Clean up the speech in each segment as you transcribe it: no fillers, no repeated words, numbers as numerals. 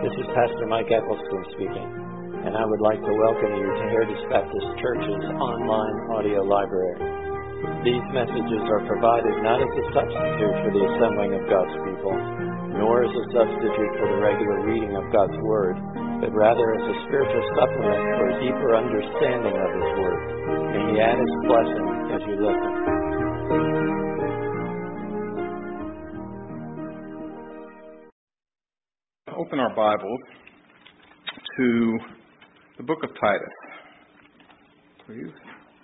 This is Pastor Mike Eccleston speaking, and I would like to welcome you to Heritage Baptist Church's online audio library. These messages are provided not as a substitute for the assembling of God's people, nor as a substitute for the regular reading of God's Word, but rather as a spiritual supplement for a deeper understanding of His Word. May He add His blessing as you listen. Open our Bibles to the book of Titus, please.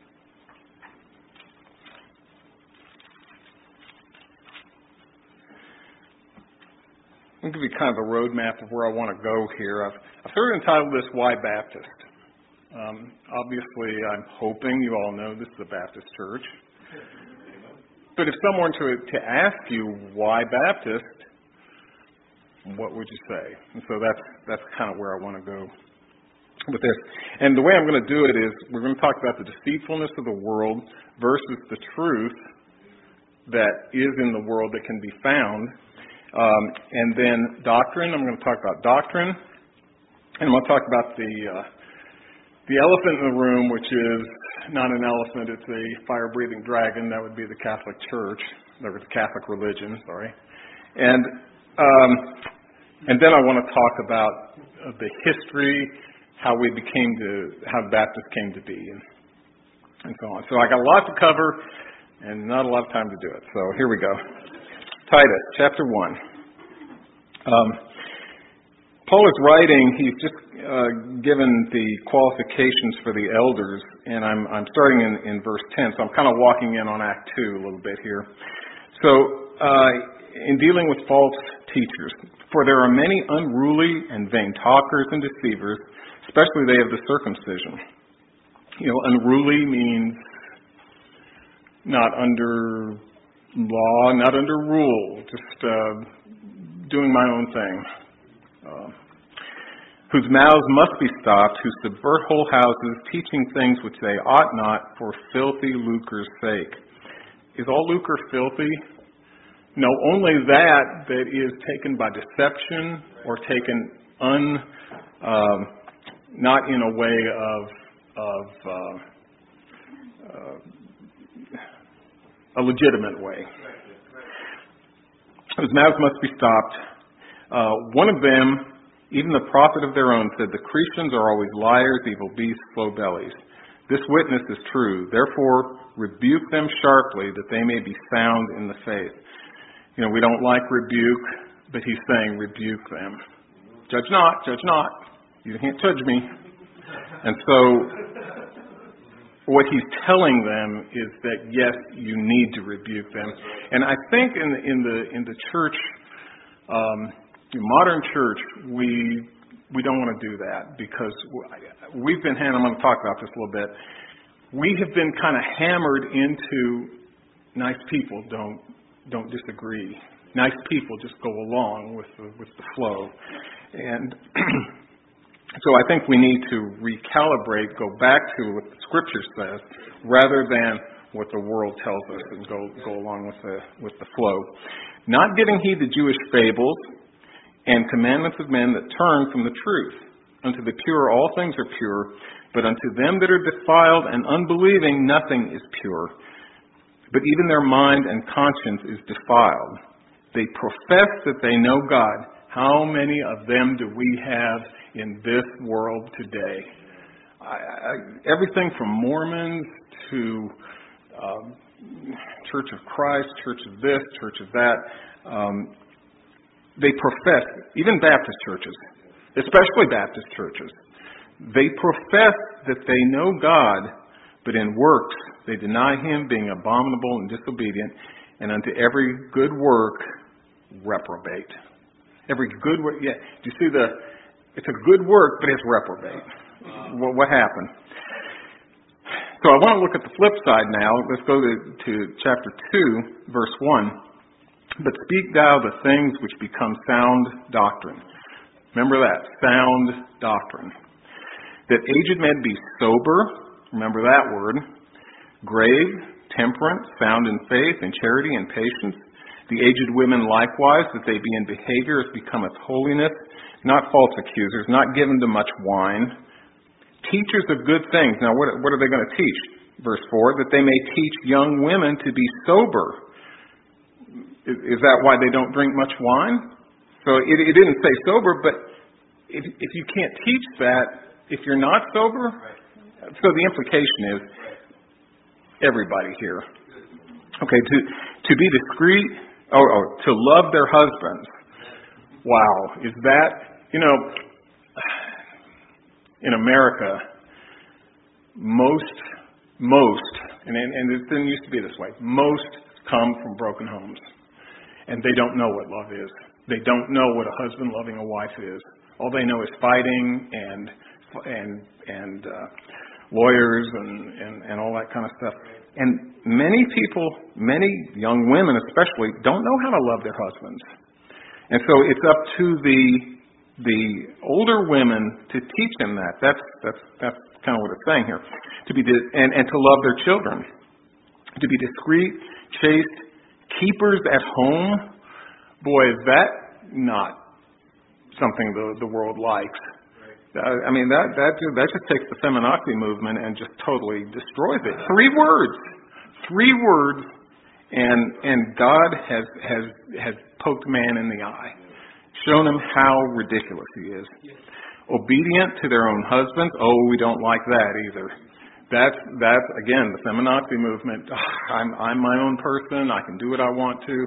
I'll give you kind of a roadmap of where I want to go here. I've sort of entitled this, Why Baptist? Obviously, I'm hoping you all know this is a Baptist church. But if someone were to ask you, why Baptist, what would you say? And so that's kind of where I want to go with this. And the way I'm going to do it is we're going to talk about the deceitfulness of the world versus the truth that is in the world that can be found. And then doctrine. I'm going to talk about doctrine. And I'm going to talk about the elephant in the room, which is not an elephant. It's a fire-breathing dragon. That would be the Catholic Church, or the Catholic religion, sorry. And then I want to talk about the history, how Baptists came to be, and so on. So I got a lot to cover, and not a lot of time to do it. So here we go. Titus, chapter 1. Paul is writing. He's just given the qualifications for the elders, and I'm starting in verse 10. So I'm kind of walking in on Act 2 a little bit here. So in dealing with false teachers, for there are many unruly and vain talkers and deceivers, especially they of the circumcision. Unruly means not under law, not under rule, just doing my own thing. Whose mouths must be stopped, who subvert whole houses, teaching things which they ought not for filthy lucre's sake. Is all lucre filthy? No, only that is taken by deception or taken not in a way of a legitimate way. Whose mouths must be stopped. One of them, even the prophet of their own, said, the Cretans are always liars, evil beasts, slow bellies. This witness is true. Therefore, rebuke them sharply, that they may be sound in the faith. We don't like rebuke, but he's saying rebuke them. Judge not, judge not. You can't judge me. And so what he's telling them is that, yes, you need to rebuke them. And I think in the church, modern church, we don't want to do that because we've been, and I'm going to talk about this a little bit, we have been kind of hammered into nice people don't disagree. Nice people just go along with the flow. And so I think we need to recalibrate, go back to what the Scripture says, rather than what the world tells us, and go along with the flow. Not giving heed to Jewish fables and commandments of men that turn from the truth. Unto the pure all things are pure, but unto them that are defiled and unbelieving nothing is pure. But even their mind and conscience is defiled. They profess that they know God. How many of them do we have in this world today? Everything from Mormons to Church of Christ, Church of this, Church of that. They profess, even Baptist churches, especially Baptist churches, they profess that they know God, but in works they deny Him, being abominable and disobedient, and unto every good work reprobate. Every good work, yeah. Do you see it's a good work, but it's reprobate. What happened? So I want to look at the flip side now. Let's go to chapter 2, verse 1. But speak thou the things which become sound doctrine. Remember that, sound doctrine. That aged men be sober, remember that word, grave, temperate, sound in faith, in charity, and patience. The aged women likewise, that they be in behavior as becometh holiness, not false accusers, not given to much wine, teachers of good things. Now, what are they going to teach? Verse 4, that they may teach young women to be sober. Is that why they don't drink much wine? So it didn't say sober, but if you can't teach that, if you're not sober, so the implication is everybody here. Okay, to be discreet, to love their husbands. Wow, is that, in America, most, and it didn't used to be this way, most come from broken homes. And they don't know what love is. They don't know what a husband loving a wife is. All they know is fighting and lawyers and all that kind of stuff. And many people, many young women especially, don't know how to love their husbands. And so it's up to the older women to teach them that. That's kind of what it's saying here. And to love their children. To be discreet, chaste, keepers at home. Boy, is that not something the world likes. I mean, that just takes the feminazi movement and just totally destroys it. 3 words, and God has poked man in the eye, shown him how ridiculous he is. Obedient to their own husbands. Oh, we don't like that either. That's again the feminazi movement. I'm my own person. I can do what I want to.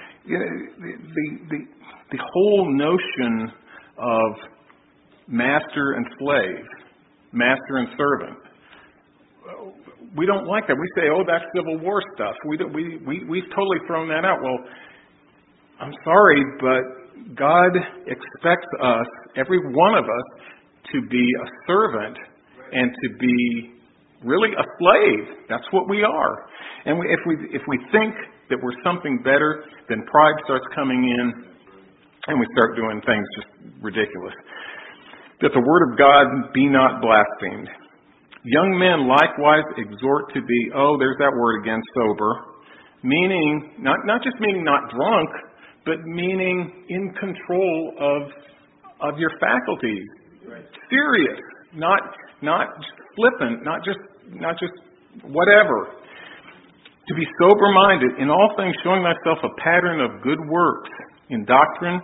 The whole notion of master and slave, master and servant. We don't like that. We say, "Oh, that's Civil War stuff." We've totally thrown that out. Well, I'm sorry, but God expects us, every one of us, to be a servant and to be really a slave. That's what we are. And if we think that we're something better, then pride starts coming in, and we start doing things just ridiculous. That the word of God be not blasphemed. Young men likewise exhort to be, there's that word again, sober, meaning, not just meaning not drunk, but meaning in control of your faculties. Right. Serious, not flippant, not just whatever. To be sober-minded, in all things showing thyself a pattern of good works, in doctrine,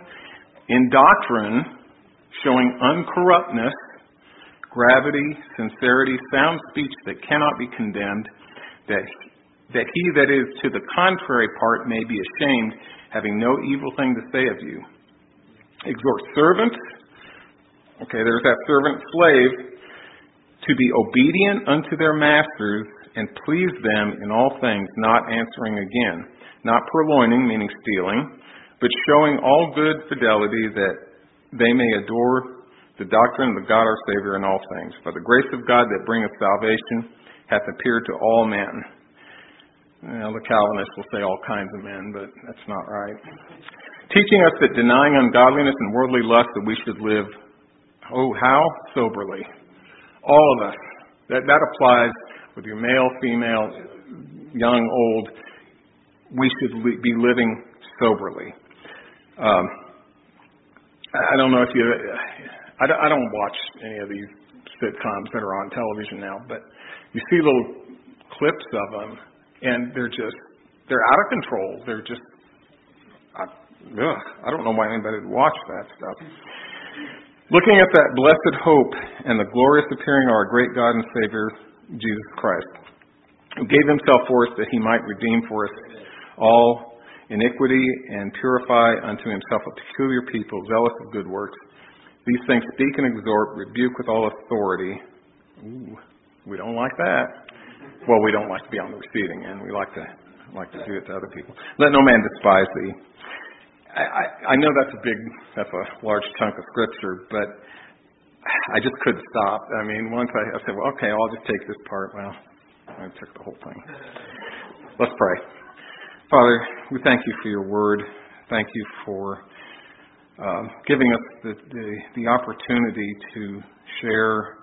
showing uncorruptness, gravity, sincerity, sound speech that cannot be condemned, that he that is to the contrary part may be ashamed, having no evil thing to say of you. Exhort servants, okay, there's that servant slave, to be obedient unto their masters and please them in all things, not answering again, not purloining, meaning stealing, but showing all good fidelity, that they may adore the doctrine of the God our Savior in all things. For the grace of God that bringeth salvation hath appeared to all men. Now, the Calvinists will say all kinds of men, but that's not right. Teaching us that denying ungodliness and worldly lust, that we should live, how? Soberly. All of us. That applies with your male, female, young, old. We should be living soberly. I don't know if I don't watch any of these sitcoms that are on television now, but you see little clips of them, and they're out of control. They're just, I don't know why anybody would watch that stuff. Looking at that blessed hope and the glorious appearing of our great God and Savior, Jesus Christ, who gave himself for us that he might redeem for us all iniquity and purify unto himself a peculiar people, zealous of good works. These things speak and exhort, rebuke with all authority. Ooh, we don't like that. Well, we don't like to be on the receiving end. We like to do it to other people. Let no man despise thee. I know that's a large chunk of scripture, but I just couldn't stop. I mean, once I said, well, okay, I'll just take this part. Well, I took the whole thing. Let's pray. Father, we thank you for your word. Thank you for giving us the opportunity to share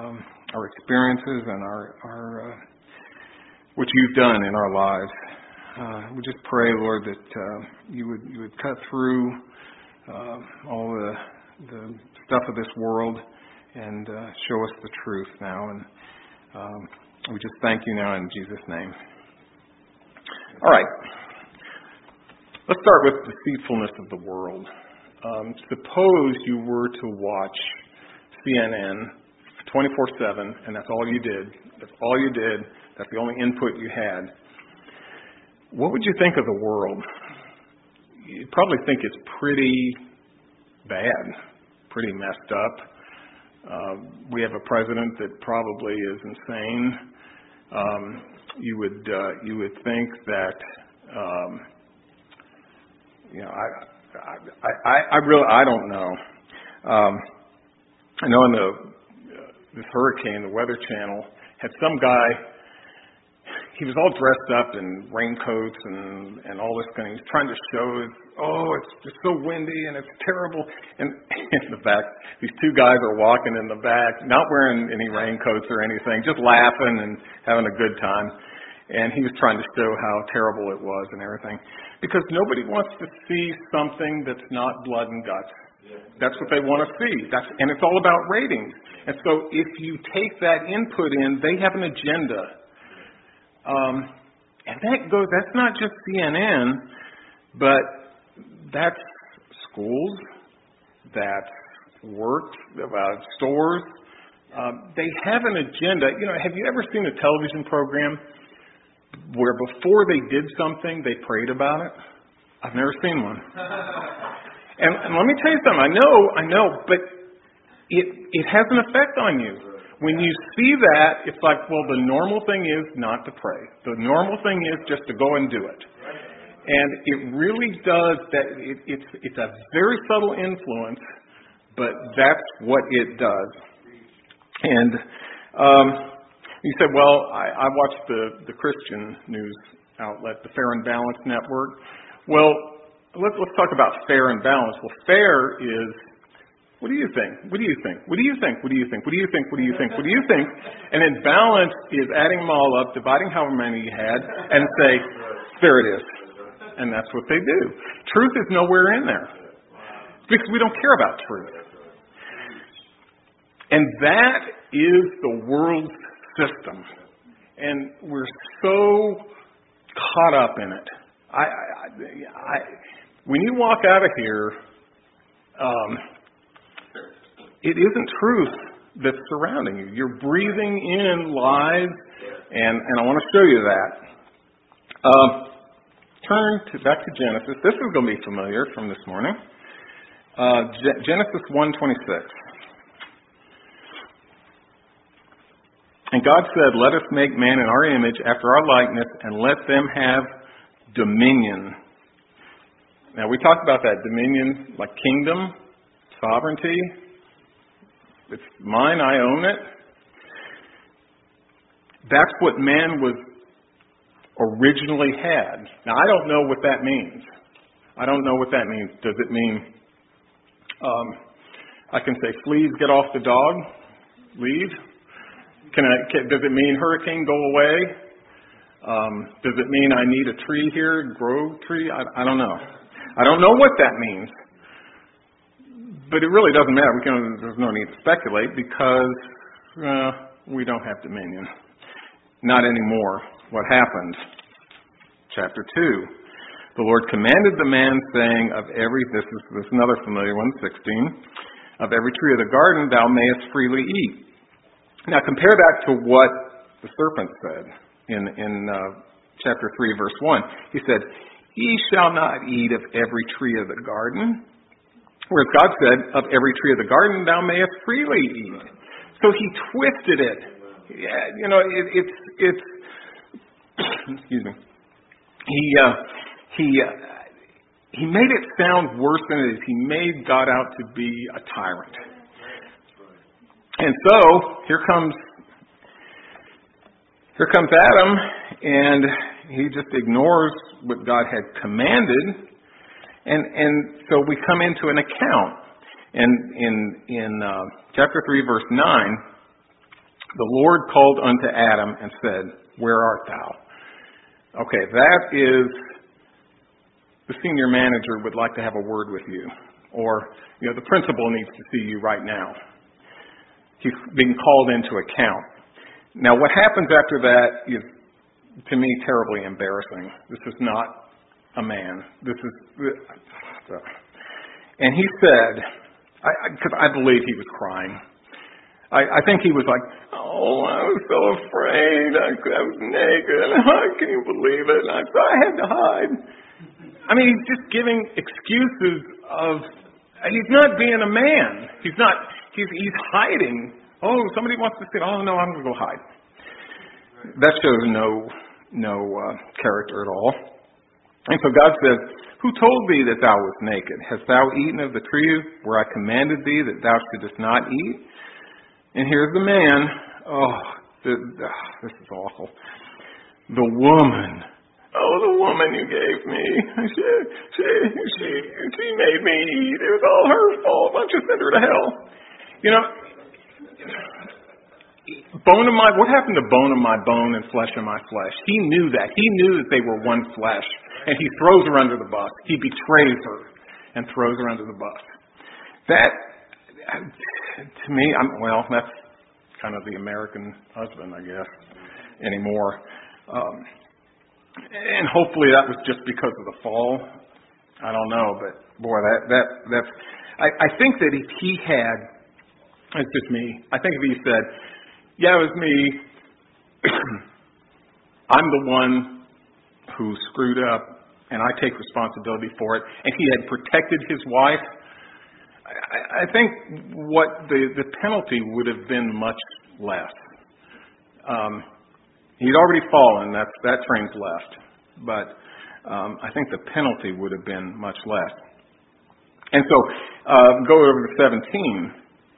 our experiences and our what you've done in our lives. we just pray, Lord, that you would cut through all the stuff of this world and show us the truth now. And we just thank you now in Jesus' name. All right. Let's start with the deceitfulness of the world. Suppose you were to watch CNN 24/7, and that's all you did. That's all you did. That's the only input you had. What would you think of the world? You'd probably think it's pretty bad, pretty messed up. We have a president that probably is insane. You would think that I don't know. I know in this hurricane, the Weather Channel had some guy. He was all dressed up in raincoats and all this kind of. He's trying to show, it's just so windy and it's terrible. And in the back, these two guys are walking in the back, not wearing any raincoats or anything, just laughing and having a good time. And he was trying to show how terrible it was and everything. Because nobody wants to see something that's not blood and guts. That's what they want to see. And it's all about ratings. And so if you take that input in, they have an agenda. And that's not just CNN, but that's schools, that's work, stores. They have an agenda. Have you ever seen a television program where before they did something, they prayed about it? I've never seen one. And let me tell you something. I know, but it has an effect on you. When you see that, it's like, well, the normal thing is not to pray. The normal thing is just to go and do it. And it really does that. It's a very subtle influence, but that's what it does. And you said, well, I watch the Christian news outlet, the Fair and Balanced Network. Well, let's talk about fair and balanced. Well, fair is, what do you think? What do you think? What do you think? What do you think? What do you think? What do you think? What do you think? And then balance is adding them all up, dividing however many you had, and say, there it is. And that's what they do. Truth is nowhere in there. Because we don't care about truth. And that is the world's system. And we're so caught up in it. When you walk out of here, it isn't truth that's surrounding you. You're breathing in lies, and I want to show you that. Turn back to Genesis. This is going to be familiar from this morning. Genesis 1:26. And God said, let us make man in our image after our likeness, and let them have dominion. Now, we talked about that dominion, like kingdom, sovereignty. It's mine, I own it. That's what man was originally had. Now, I don't know what that means. I don't know what that means. Does it mean, I can say, fleas get off the dog, leave? Does it mean hurricane, go away? Does it mean I need a tree here, grow tree? I don't know. I don't know what that means. But it really doesn't matter. There's no need to speculate because we don't have dominion. Not anymore. What happened? Chapter 2. The Lord commanded the man, saying, this is another familiar one, 16, of every tree of the garden thou mayest freely eat. Now compare that to what the serpent said in chapter 3, verse 1. He said, ye shall not eat of every tree of the garden. Whereas God said, of every tree of the garden thou mayest freely eat. So he twisted it. It's excuse me. He made it sound worse than it is. He made God out to be a tyrant. And so here comes Adam, and he just ignores what God had commanded. And so we come into an account. And in chapter 3, verse 9, the Lord called unto Adam and said, where art thou? Okay, that is the senior manager would like to have a word with you. Or, the principal needs to see you right now. He's being called into account. Now, what happens after that is, to me, terribly embarrassing. This is not a man. And he said, because I believe he was crying. I think he was like, oh, I was so afraid. I was naked. Can you believe it? And I had to hide. I mean, he's just giving excuses of, he's not being a man. He's hiding. Oh, somebody wants to say, oh, no, I'm going to go hide. That shows no character at all. And so God says, who told thee that thou wast naked? Hast thou eaten of the tree where I commanded thee that thou shouldest not eat? And here's the man. Oh, this is awful. The woman. Oh, the woman you gave me. She made me eat. It was all her fault. Why don't you send her to hell? What happened to bone of my bone and flesh of my flesh? He knew that. He knew that they were one flesh. And he throws her under the bus. He betrays her and throws her under the bus. That, to me, that's kind of the American husband, I guess, anymore. And hopefully that was just because of the fall. I don't know, but boy, that's. I think that if he had, it's just me. I think if he said, "Yeah, it was me. I'm the one who screwed up, and I take responsibility for it," and he had protected his wife, I think what the penalty would have been much less. He'd already fallen. That train's left. But I think the penalty would have been much less. And so, go over to 17.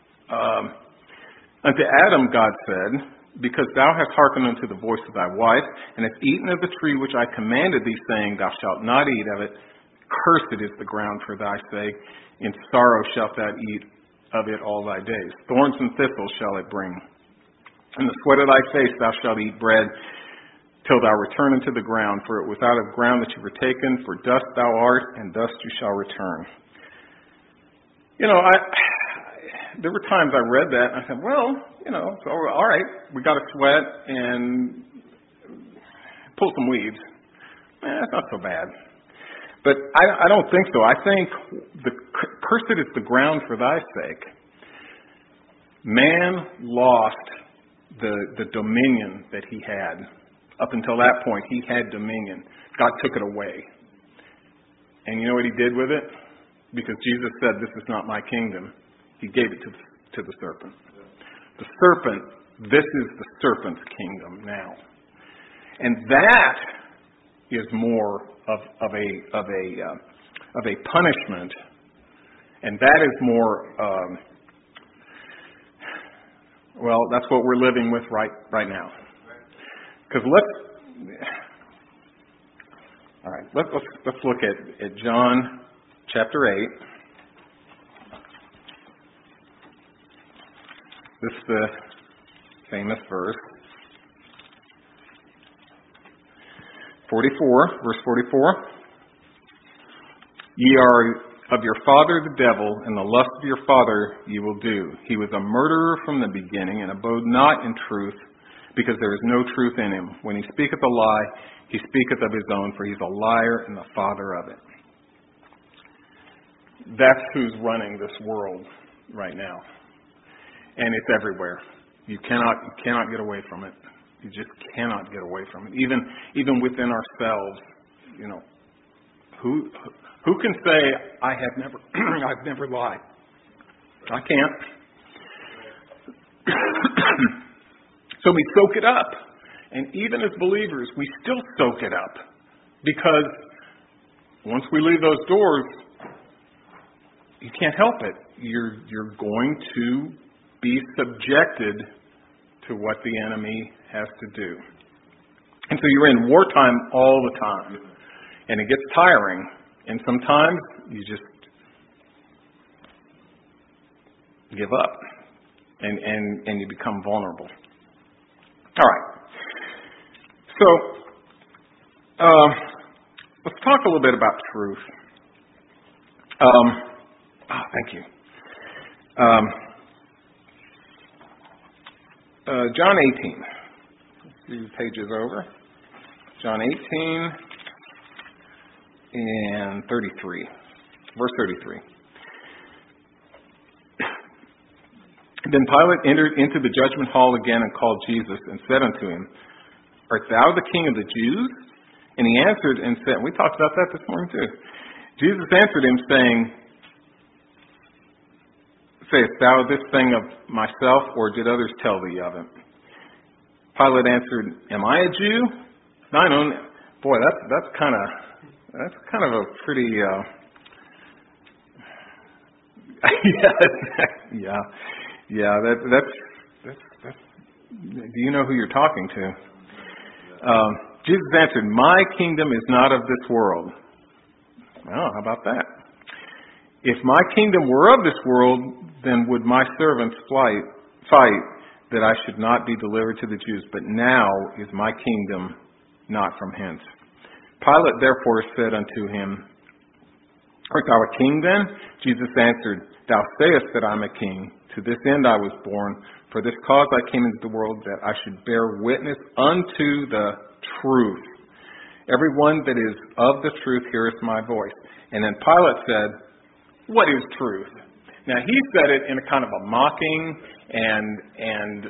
Unto Adam God said, because thou hast hearkened unto the voice of thy wife, and hast eaten of the tree which I commanded thee, saying, thou shalt not eat of it, cursed is the ground for thy sake. In sorrow shalt thou eat of it all thy days. Thorns and thistles shall it bring. In the sweat of thy face thou shalt eat bread, till thou return unto the ground. For it was out of ground that you were taken, for dust thou art, and dust you shall return. There were times I read that, and I said, so all right, we got to sweat and pull some weeds. It's not so bad. But I don't think so. I think cursed is the ground for thy sake. Man lost the dominion that he had. Up until that point, he had dominion. God took it away. And you know what he did with it? Because Jesus said, this is not my kingdom. He gave it to the serpent. The serpent, this is the serpent's kingdom now. And that is more of a punishment, and that is more that's what we're living with right now. Because let's look at John chapter 8. This is the famous verse. 44, verse 44. Ye are of your father the devil, and the lust of your father ye will do. He was a murderer from the beginning, and abode not in truth, because there is no truth in him. When he speaketh a lie, he speaketh of his own, for he is a liar and the father of it. That's who's running this world right now. And it's everywhere. You cannot get away from it. You just cannot get away from it. Even within ourselves, who can say I have never I've never lied? I can't. So we soak it up. And even as believers, we still soak it up. Because once we leave those doors, you can't help it. You're going to be subjected to what the enemy has to do. And so you're in wartime all the time. And it gets tiring. And sometimes you just give up. And you become vulnerable. All right. So Let's talk a little bit about truth. Thank you. John 18. A few pages over. John 18 and 33. Verse 33. Then Pilate entered into the judgment hall again and called Jesus and said unto him, Art thou the king of the Jews? And he answered and said, we talked about that this morning too. Jesus answered him, saying, Sayest thou this thing of myself, or did others tell thee of it? Pilate answered, Am I a Jew? Thine own. Boy, that's kind of a pretty. Yeah. That's. Do you know who you're talking to? Jesus answered, My kingdom is not of this world. Well, how about that? If my kingdom were of this world, then would my servants fight that I should not be delivered to the Jews. But now is my kingdom not from hence. Pilate therefore said unto him, Art thou a king then? Jesus answered, Thou sayest that I am a king. To this end I was born. For this cause I came into the world, that I should bear witness unto the truth. Everyone that is of the truth heareth my voice. And then Pilate said, What is truth? Now he said it in a kind of a mocking and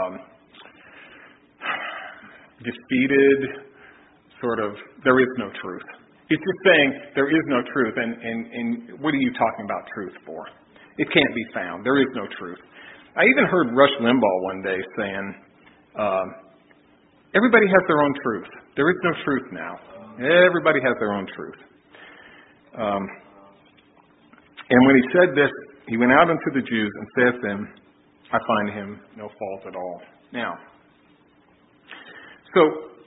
defeated sort of, there is no truth. He's just saying there is no truth, and what are you talking about truth for? It can't be found. There is no truth. I even heard Rush Limbaugh one day saying, everybody has their own truth. There is no truth now. Everybody has their own truth. And when he said this, he went out unto the Jews and said to them, I find him no fault at all. Now, so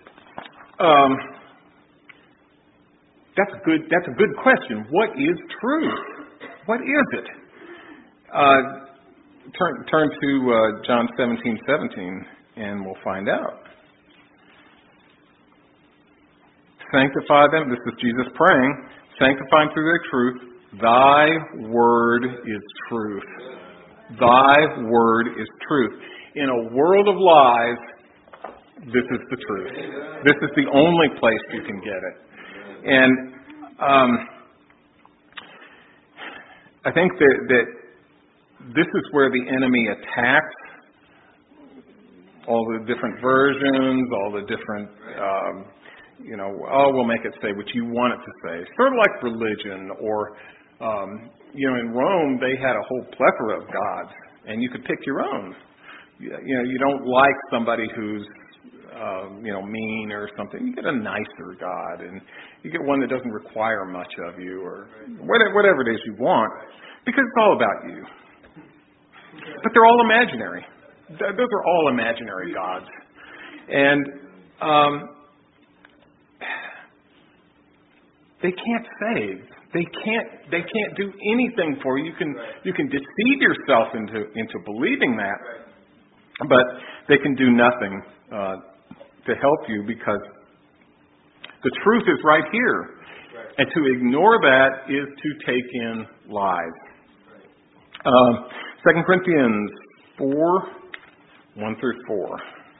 that's a good question. What is truth? What is it? Turn to John 17:17, and we'll find out. Sanctify them. This is Jesus praying. Sanctify them through their truth. Thy word is truth. Thy word is truth. In a world of lies, this is the truth. This is the only place you can get it. And I think that this is where the enemy attacks all the different versions, all the different, we'll make it say what you want it to say. Sort of like religion or, in Rome, they had a whole plethora of gods, and you could pick your own. You don't like somebody who's, mean or something. You get a nicer God, and you get one that doesn't require much of you, or whatever it is you want, because it's all about you. But they're all imaginary. Those are all imaginary gods, and they can't save. They can't do anything for you. You can deceive yourself into believing that, but they can do nothing to help you, because the truth is right here. And to ignore that is to take in lies. 2 Corinthians 4, 1 through 4.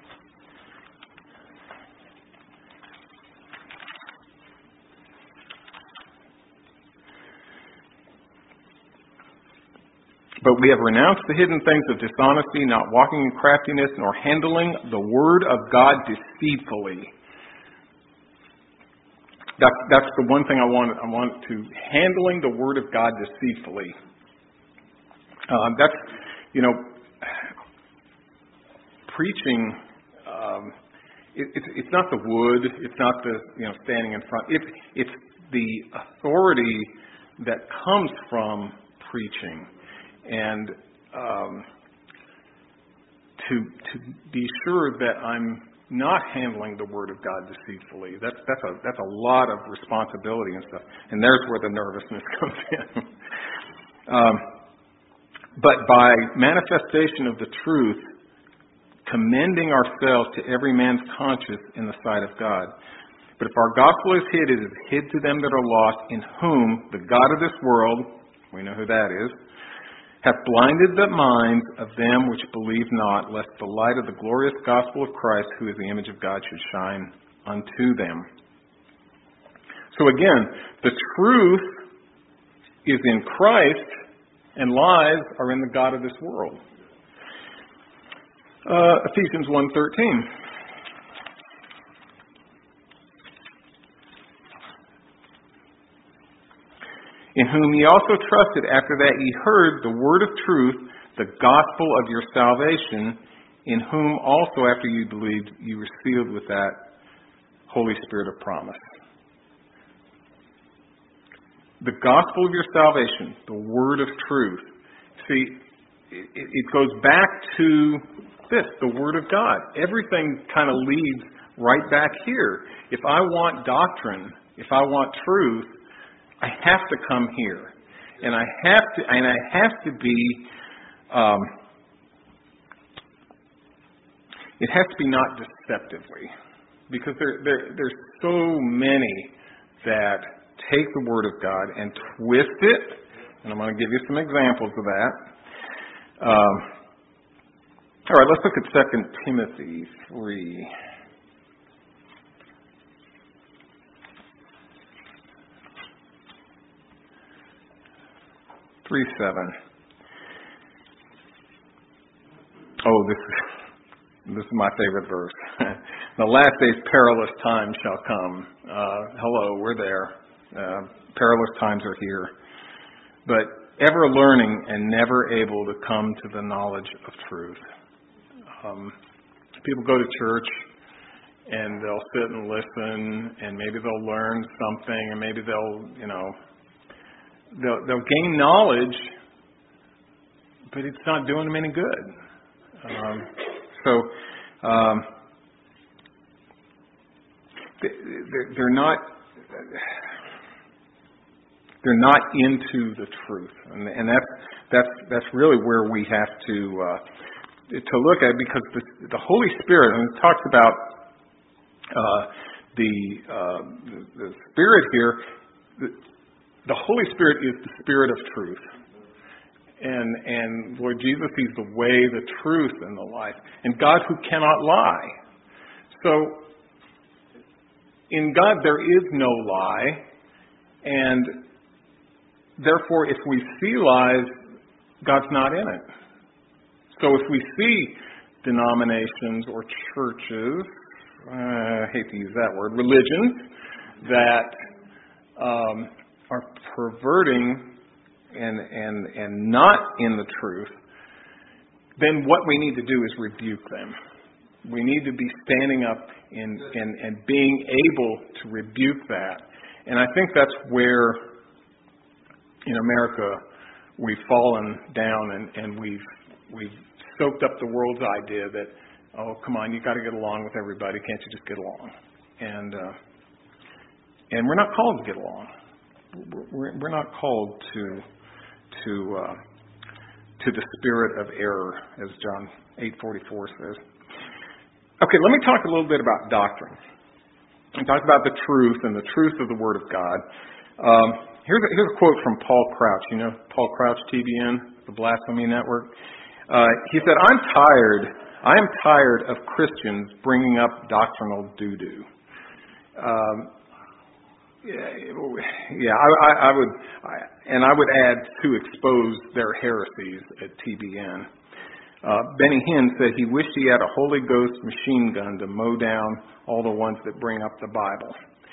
But we have renounced the hidden things of dishonesty, not walking in craftiness, nor handling the word of God deceitfully. That's the one thing I want to, handling the word of God deceitfully. That's, preaching, it's not the wood, it's not the, standing in front. It's the authority that comes from preaching. And to be sure that I'm not handling the Word of God deceitfully, that's a lot of responsibility and stuff. And there's where the nervousness comes in. But by manifestation of the truth, commending ourselves to every man's conscience in the sight of God. But if our gospel is hid, it is hid to them that are lost, in whom the God of this world, we know who that is, hath blinded the minds of them which believe not, lest the light of the glorious gospel of Christ, who is the image of God, should shine unto them. So again, the truth is in Christ, and lies are in the god of this world. Ephesians 1:13. In whom ye also trusted, after that ye heard the word of truth, the gospel of your salvation, in whom also after you believed, you were sealed with that Holy Spirit of promise. The gospel of your salvation, the word of truth. See, it goes back to this, the word of God. Everything kind of leads right back here. If I want doctrine, if I want truth, I have to come here, and I have to be. It has to be not deceptively, because there's so many that take the Word of God and twist it, and I'm going to give you some examples of that. All right, let's look at 2 Timothy 3. 3:7. Oh, this is my favorite verse. The last days perilous times shall come. Hello, we're there. Perilous times are here. But ever learning and never able to come to the knowledge of truth. People go to church and they'll sit and listen, and maybe they'll learn something, and maybe they'll gain knowledge, but it's not doing them any good. They're not into the truth, and that's really where we have to look at, because the Holy Spirit, and it talks about the Spirit here. The Holy Spirit is the Spirit of truth. And Lord Jesus, He's the way, the truth, and the life. And God who cannot lie. So, in God there is no lie. And therefore, if we see lies, God's not in it. So if we see denominations or churches, I hate to use that word, religions, that are perverting and not in the truth, then what we need to do is rebuke them. We need to be standing up and being able to rebuke that. And I think that's where in America we've fallen down, and we've soaked up the world's idea that, oh, come on, you got to get along with everybody. Can't you just get along? And we're not called to get along. We're not called to the spirit of error, as John 8:44 says. Okay, let me talk a little bit about doctrine. I talked about the truth and the truth of the Word of God. Here's a quote from Paul Crouch. You know Paul Crouch, TBN, the Blasphemy Network. He said, I am tired of Christians bringing up doctrinal doo-doo. I would add, to expose their heresies at TBN. Benny Hinn said he wished he had a Holy Ghost machine gun to mow down all the ones that bring up the Bible.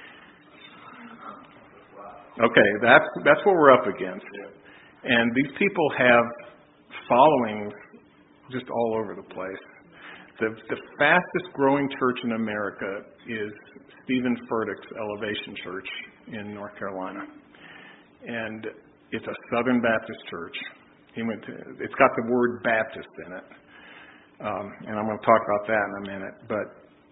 Okay, that's what we're up against. And these people have followings just all over the place. The fastest growing church in America is Stephen Furtick's Elevation Church in North Carolina. And it's a Southern Baptist church. It's got the word Baptist in it. And I'm going to talk about that in a minute. But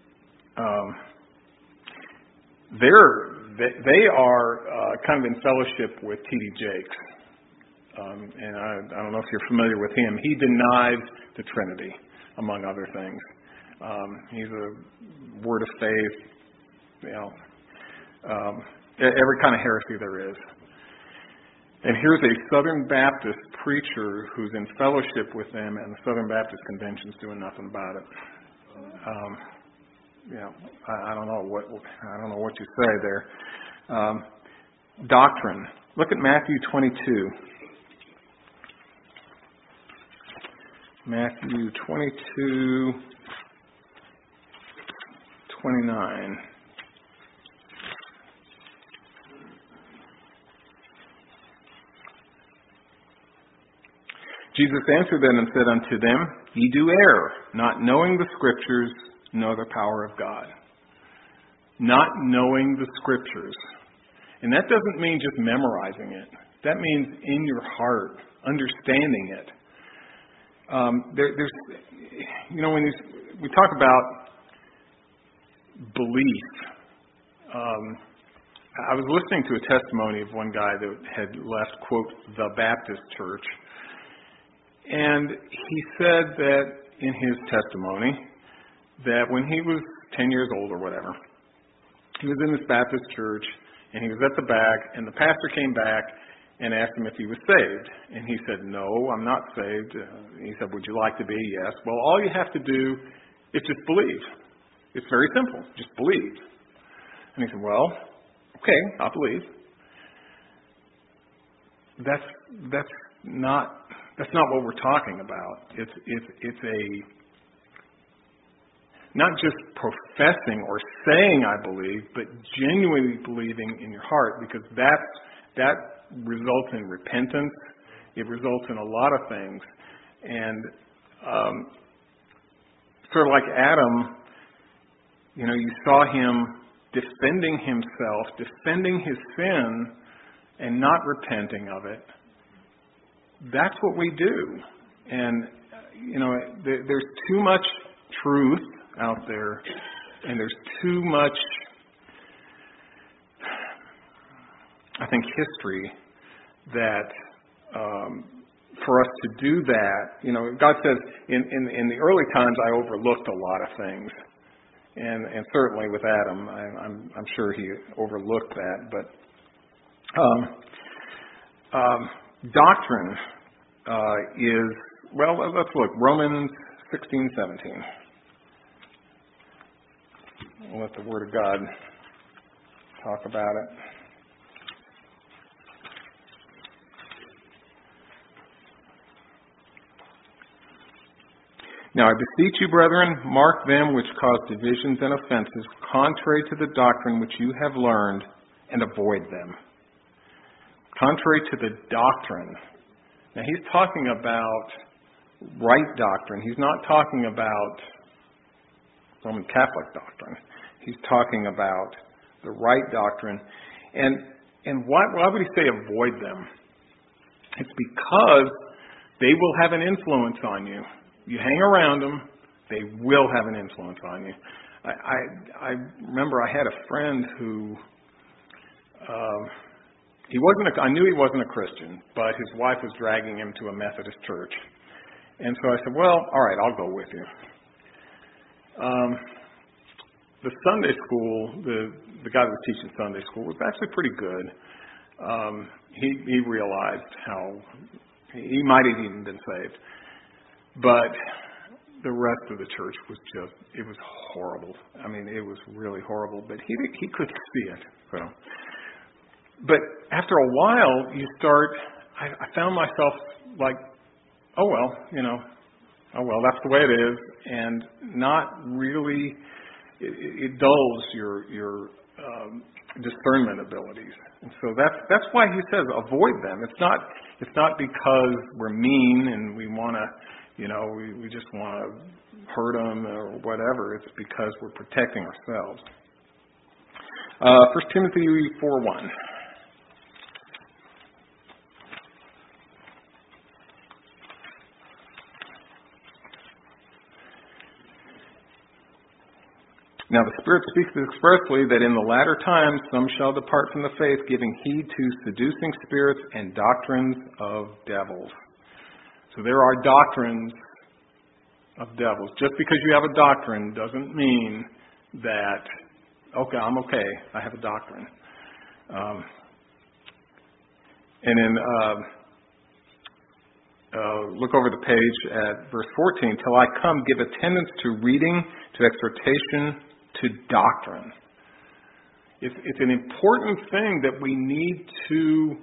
they are kind of in fellowship with T.D. Jakes. And I don't know if you're familiar with him. He denies the Trinity, among other things. He's a word of faith, every kind of heresy there is. And here's a Southern Baptist preacher who's in fellowship with them, and the Southern Baptist Convention's doing nothing about it. I don't know what you say there. Doctrine. Look at Matthew 22. Matthew 22, 29. Jesus answered them and said unto them, Ye do err, not knowing the Scriptures, nor the power of God. Not knowing the Scriptures. And that doesn't mean just memorizing it. That means in your heart, understanding it. There's, when we talk about belief, I was listening to a testimony of one guy that had left, quote, the Baptist church. And he said that in his testimony that when he was 10 years old or whatever, he was in this Baptist church and he was at the back and the pastor came back and asked him if he was saved. And he said, no, I'm not saved. He said, would you like to be? Yes. Well, all you have to do is just believe. It's very simple. Just believe. And he said, well, okay, I'll believe. That's not what we're talking about. It's a not just professing or saying I believe, but genuinely believing in your heart, because that results in repentance. It results in a lot of things. And sort of like Adam, you saw him defending himself, defending his sin, and not repenting of it. That's what we do. And, there's too much truth out there, and there's too much, I think, history that for us to do that. God says in the early times I overlooked a lot of things, and certainly with Adam, I'm sure he overlooked that. But doctrine is, let's look, Romans 16:17. We'll let the Word of God talk about it. Now I beseech you, brethren, mark them which cause divisions and offenses, contrary to the doctrine which you have learned, and avoid them. Contrary to the doctrine. Now he's talking about right doctrine. He's not talking about Roman Catholic doctrine. He's talking about the right doctrine. And why would he say avoid them? It's because they will have an influence on you. You hang around them, they will have an influence on you. I remember I had a friend who I knew he wasn't a Christian, but his wife was dragging him to a Methodist church. And so I said, well, all right, I'll go with you. The Sunday school, the guy that was teaching Sunday school was actually pretty good. He realized how he might have even been saved. But the rest of the church was it was horrible. I mean, it was really horrible. But he could see it. So. But after a while, I found myself like, oh well, that's the way it is, and not really. It dulls your discernment abilities, and so that's why he says avoid them. It's not because we're mean and we want to. We just want to hurt them or whatever. It's because we're protecting ourselves. 1 Timothy 4:1. Now the Spirit speaks expressly that in the latter times some shall depart from the faith, giving heed to seducing spirits and doctrines of devils. So there are doctrines of devils. Just because you have a doctrine doesn't mean that okay, I'm okay. I have a doctrine. And then look over the page at verse 14. Till I come, give attendance to reading, to exhortation, to doctrine. It's an important thing that we need to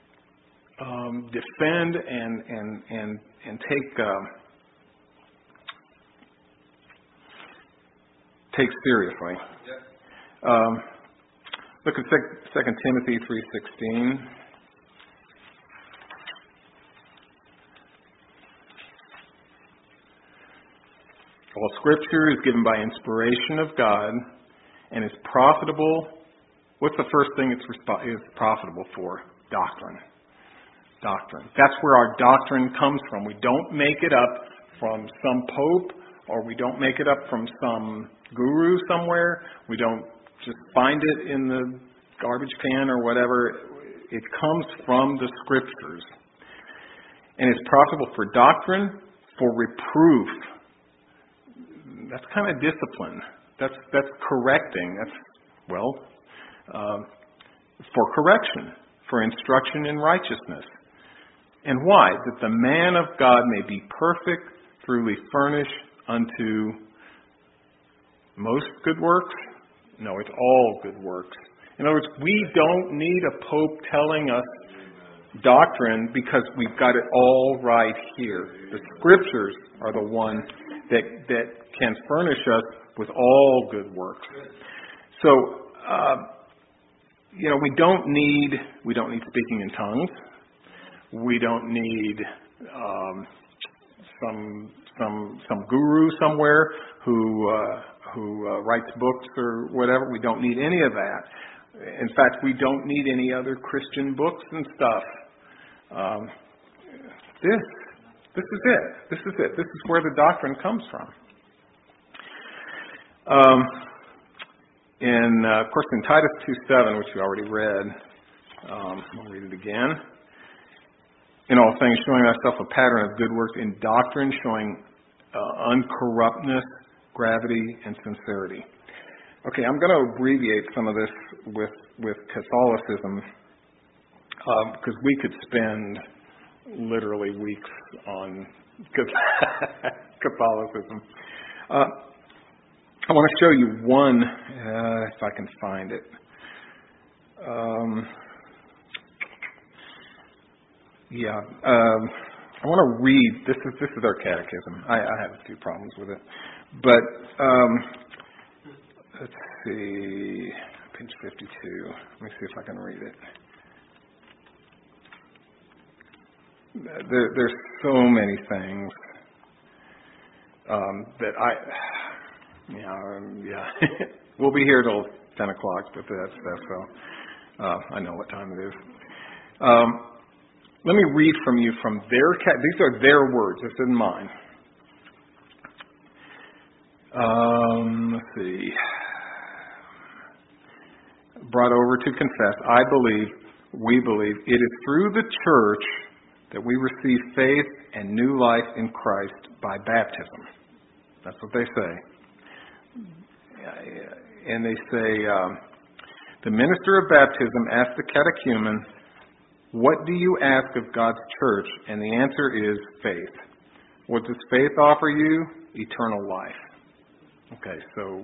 defend and take seriously. Look at 2 Timothy 3:16. All Scripture is given by inspiration of God and is profitable. What's the first thing it's profitable for? Doctrine. Doctrine. That's where our doctrine comes from. We don't make it up from some pope, or we don't make it up from some guru somewhere. We don't just find it in the garbage can or whatever. It comes from the Scriptures. And it's profitable for doctrine, for reproof. That's kind of discipline. That's correcting. For correction, for instruction in righteousness. And why? That the man of God may be perfect, truly furnished unto most good works? No, it's all good works. In other words, we don't need a pope telling us doctrine because we've got it all right here. The Scriptures are the one that can furnish us with all good works. So, we don't need speaking in tongues. We don't need some guru somewhere who writes books or whatever. We don't need any of that. In fact, we don't need any other Christian books and stuff. This is it. This is where the doctrine comes from. Of course, in Titus 2:7, which you already read, I'll read it again. In all things, showing thyself a pattern of good works in doctrine, showing uncorruptness, gravity, and sincerity. Okay, I'm going to abbreviate some of this with Catholicism, because we could spend literally weeks on Catholicism. I want to show you one, if I can find it. I want to read. This is their catechism. I have a few problems with it, but let's see, page 52. Let me see if I can read it. There's so many things that we'll be here till 10 o'clock, but that's so. I know what time it is. Let me read from you from their these are their words. This isn't mine. Let's see. Brought over to confess. We believe, it is through the church that we receive faith and new life in Christ by baptism. That's what they say. And they say, the minister of baptism asked the catechumen, what do you ask of God's church? And the answer is faith. What does faith offer you? Eternal life. Okay, so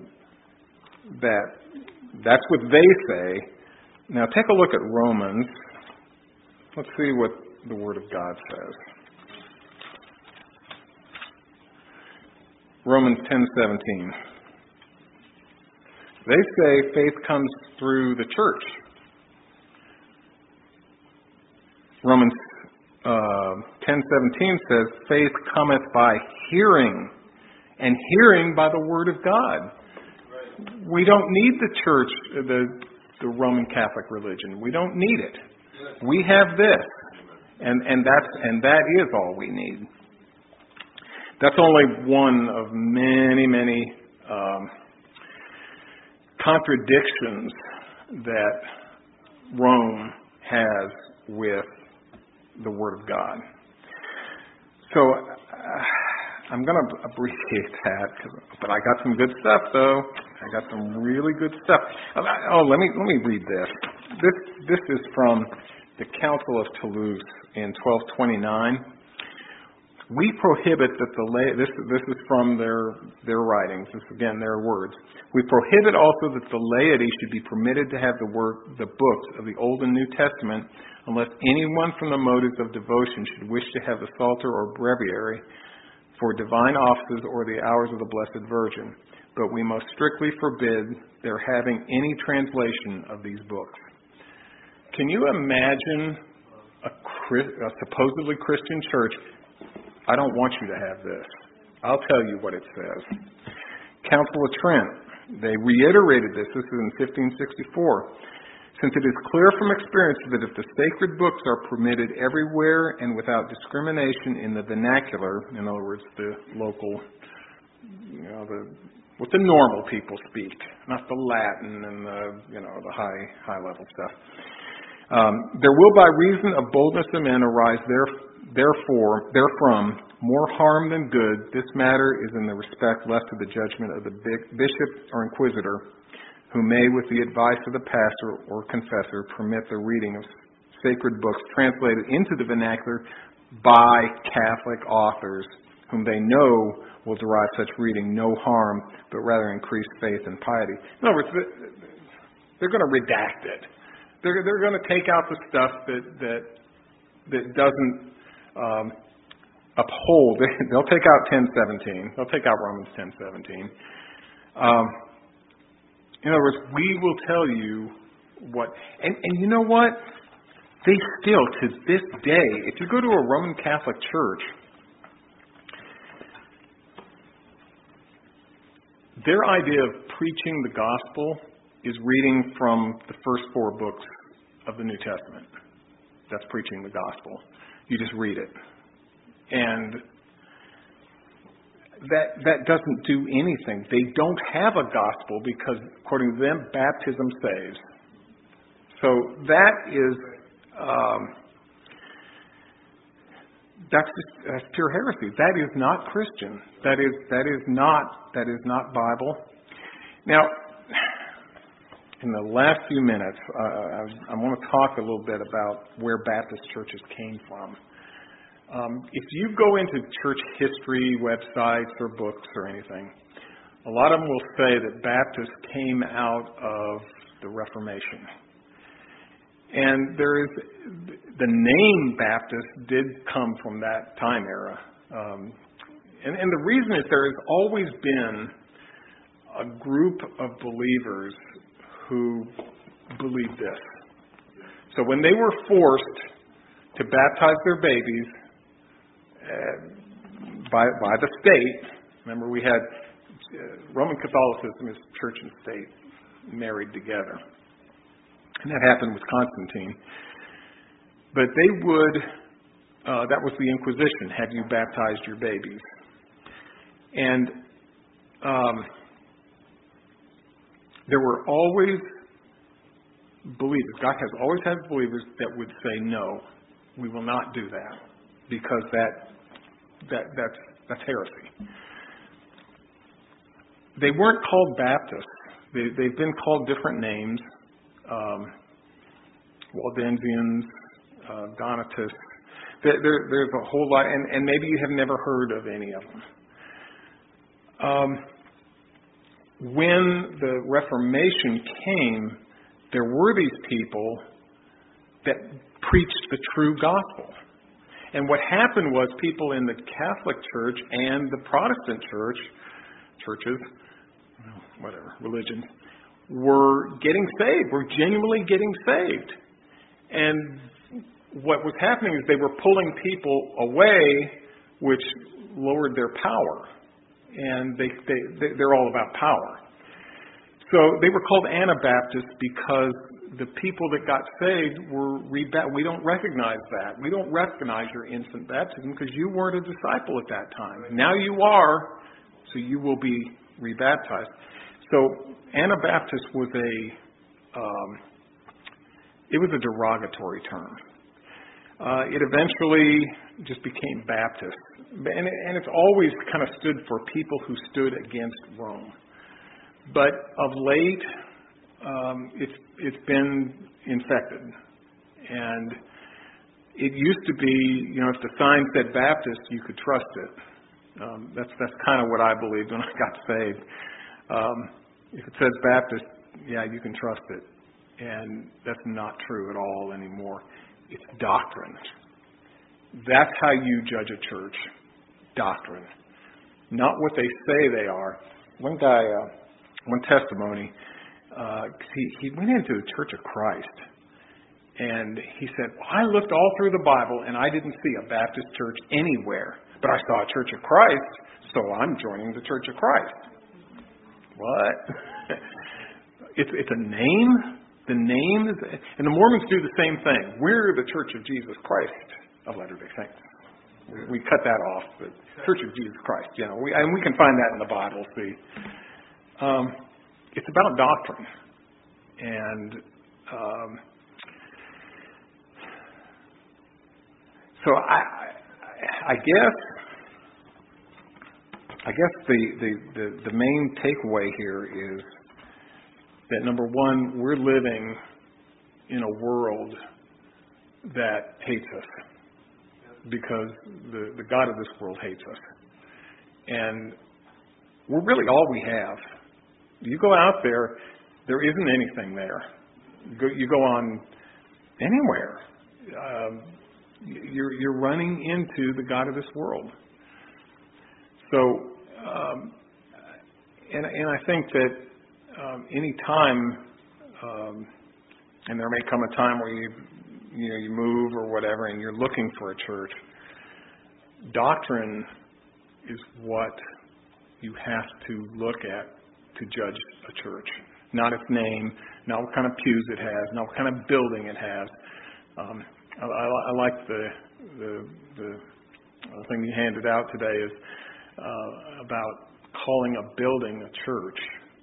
that's what they say. Now take a look at Romans. Let's see what the Word of God says. Romans 10:17. They say faith comes through the church. Romans 10:17 says faith cometh by hearing, and hearing by the Word of God. We don't need the church, the Roman Catholic religion. We don't need it. We have this, and that is all we need. That's only one of many contradictions that Rome has with the Word of God. So I'm going to abbreviate that, but I got some good stuff though. I got some really good stuff. Let me read this. This is from the Council of Toulouse in 1229. We prohibit that this is from their writings. This again their words. We prohibit also that the laity should be permitted to have the books of the Old and New Testament, unless anyone from the motives of devotion should wish to have the Psalter or Breviary for divine offices or the hours of the Blessed Virgin. But we most strictly forbid their having any translation of these books. Can you imagine a supposedly Christian church? I don't want you to have this. I'll tell you what it says. Council of Trent, they reiterated this. This is in 1564. Since it is clear from experience that if the sacred books are permitted everywhere and without discrimination in the vernacular, in other words, the local, what the normal people speak, not the Latin and the high level stuff. There will by reason of boldness of men arise therefrom more harm than good. This matter is in the respect left to the judgment of the bishop or inquisitor, who may, with the advice of the pastor or confessor, permit the reading of sacred books translated into the vernacular by Catholic authors, whom they know will derive such reading no harm, but rather increase faith and piety. In other words, they're going to redact it. They're going to take out the stuff that doesn't uphold. They'll take out 10:17. They'll take out Romans 10:17. In other words, we will tell you what. And you know what? They still, to this day, if you go to a Roman Catholic church, their idea of preaching the gospel is reading from the first 4 books of the New Testament. That's preaching the gospel. You just read it. And that doesn't do anything. They don't have a gospel because, according to them, baptism saves. So that is that's pure heresy. That is not Christian. That is not Bible. Now, in the last few minutes, I want to talk a little bit about where Baptist churches came from. If you go into church history websites or books or anything, a lot of them will say that Baptists came out of the Reformation. And the name Baptist did come from that time era. And the reason is there has always been a group of believers who believed this. So when they were forced to baptize their babies by the state, remember we had Roman Catholicism is church and state married together. And that happened with Constantine. But they would, that was the Inquisition, have you baptized your babies? And there were always believers, God has always had believers that would say, no, we will not do that, because that's heresy. They weren't called Baptists. They've been called different names. Waldensians, Donatists. There's a whole lot, and maybe you have never heard of any of them. When the Reformation came, there were these people that preached the true gospel. And what happened was people in the Catholic Church and the Protestant churches, religions, were getting saved, were genuinely getting saved. And what was happening is they were pulling people away, which lowered their power. And they're all about power. So they were called Anabaptists because the people that got saved were we don't recognize that. We don't recognize your infant baptism because you weren't a disciple at that time. Now you are, so you will be rebaptized. So Anabaptist was it was a derogatory term. It eventually just became Baptist. And it's always kind of stood for people who stood against Rome. But of late, it's been infected. And it used to be, if the sign said Baptist, you could trust it. That's kind of what I believed when I got saved. If it says Baptist, yeah, you can trust it. And that's not true at all anymore. It's doctrine. That's how you judge a church. Doctrine. Not what they say they are. One guy, one testimony, he went into the Church of Christ. And he said, I looked all through the Bible and I didn't see a Baptist church anywhere. But I saw a Church of Christ, so I'm joining the Church of Christ. What? It's a name. The name is, and the Mormons do the same thing. We're the Church of Jesus Christ of Latter-day Saints. We cut that off, but Church of Jesus Christ. And we can find that in the Bible. See, it's about doctrine, and so I guess the main takeaway here is that, number one, we're living in a world that hates us because the God of this world hates us. And we're really all we have. You go out there, there isn't anything there. You go on anywhere. You're running into the God of this world. So, and I think that any time, and there may come a time where you move or whatever, and you're looking for a church. Doctrine is what you have to look at to judge a church, not its name, not what kind of pews it has, not what kind of building it has. I like the thing you handed out today is about calling a building a church.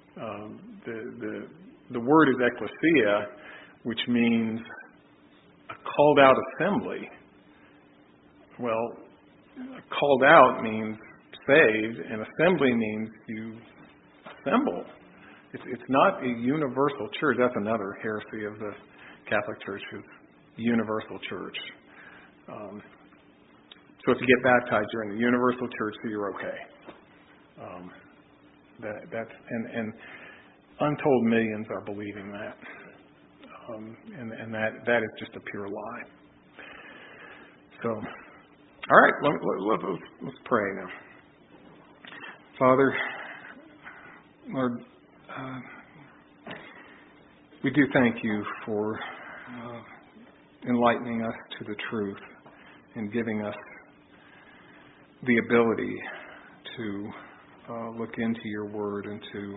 The word is ecclesia, which means a called out assembly. Well, called out means saved, and assembly means you assemble. It's not a universal church. That's another heresy of the Catholic Church, is universal church. So if you get baptized, you're in the universal church, so you're okay. And untold millions are believing that, and that is just a pure lie. So, all right, let's pray now. Father, Lord, we do thank you for enlightening us to the truth and giving us the ability to look into your word and to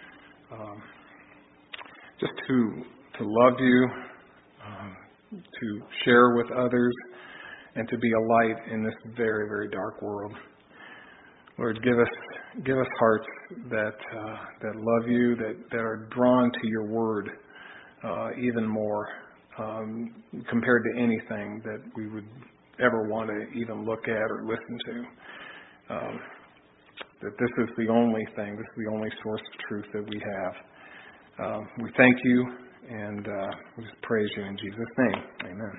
just to love you, to share with others, and to be a light in this very, very dark world. Lord, give us hearts that love you, that are drawn to your word even more compared to anything that we would ever want to even look at or listen to. That this is the only thing, this is the only source of truth that we have. We thank you, and we just praise you in Jesus' name. Amen.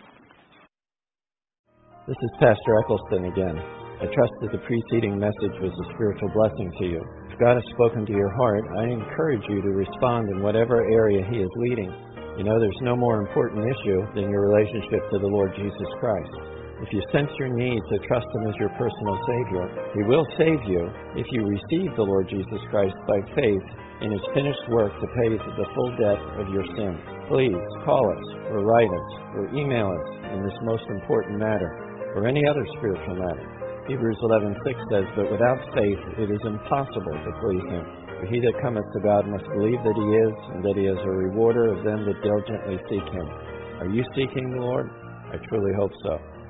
This is Pastor Eccleston again. I trust that the preceding message was a spiritual blessing to you. If God has spoken to your heart, I encourage you to respond in whatever area He is leading. You know, there's no more important issue than your relationship to the Lord Jesus Christ. If you sense your need to trust Him as your personal Savior, He will save you if you receive the Lord Jesus Christ by faith in His finished work to pay the full debt of your sin. Please call us or write us or email us in this most important matter or any other spiritual matter. Hebrews 11:6 says, "But without faith it is impossible to please Him. For he that cometh to God must believe that He is, and that He is a rewarder of them that diligently seek Him." Are you seeking the Lord? I truly hope so.